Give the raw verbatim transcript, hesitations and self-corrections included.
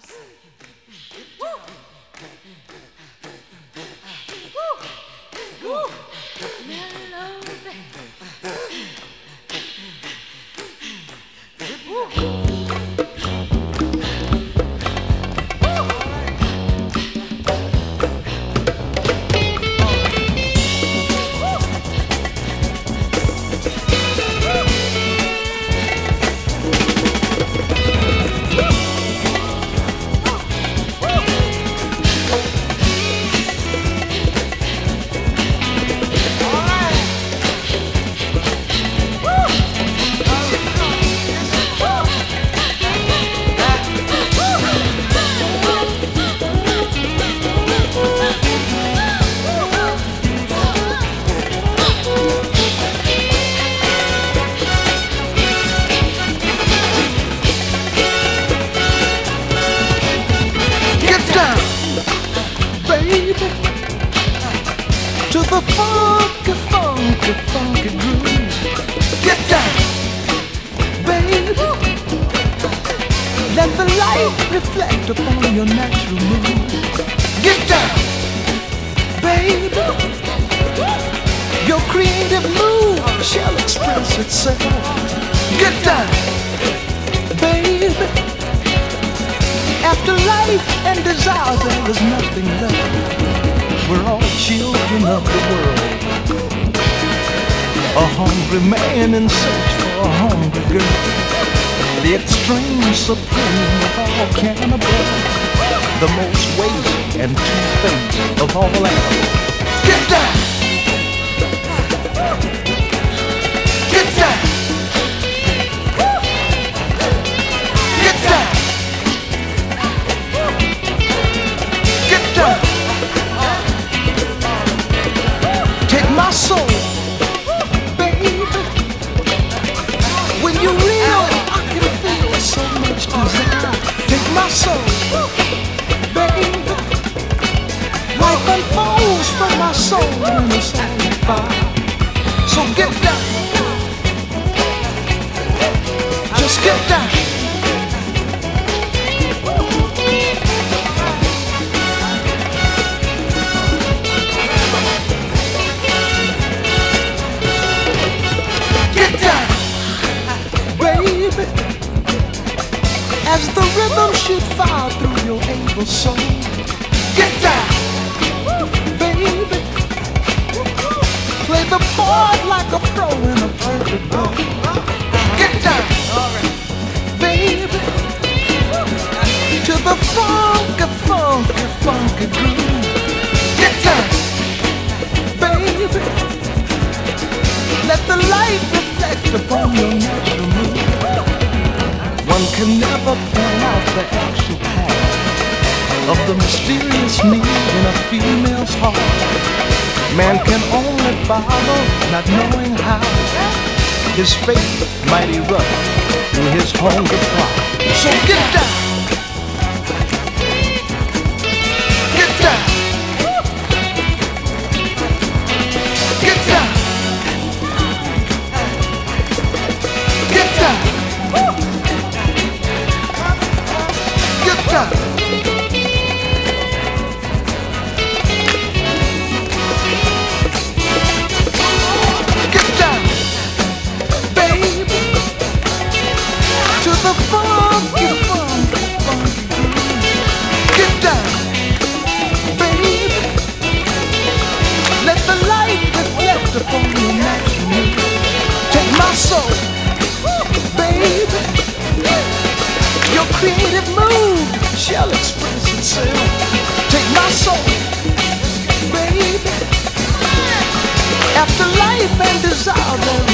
To the funky, funky, funky groove. Get down, baby. Let the light reflect upon your natural mood. Get down, baby. Your creative mood shall express itself. Get down, baby. After life and desire, there is nothing left. We're all children of the world. A hungry man in search for a hungry girl. The extreme supreme of all cannibals. The most waste and two-faced of all animals. Get down! Get down! Get down! Get down! Take my soul, baby. When you're real, I can feel so much desire. Take my soul, baby. Life unfolds from my soul when it's on fire. So get down, just get down. As the rhythm should fire through your able soul. Get down, baby. Play the part like a pro in a perfect role. Get down, baby. To the funky, funky, funky groove. Get down, baby. Let the light reflect upon your natural mood. One can never point out the actual cause of the mysterious need in a female's heart. Man can only follow, not knowing how. His fate might erupt through his hunger plot. So get down, get down, get down, get down. Get down. Get down, baby. To the funky, funky, funky groove. Get down, baby. Let the light reflect upon your natural mood. Take my soul, baby. Your creative mood shall express itself. Take my soul, baby. After life and desire,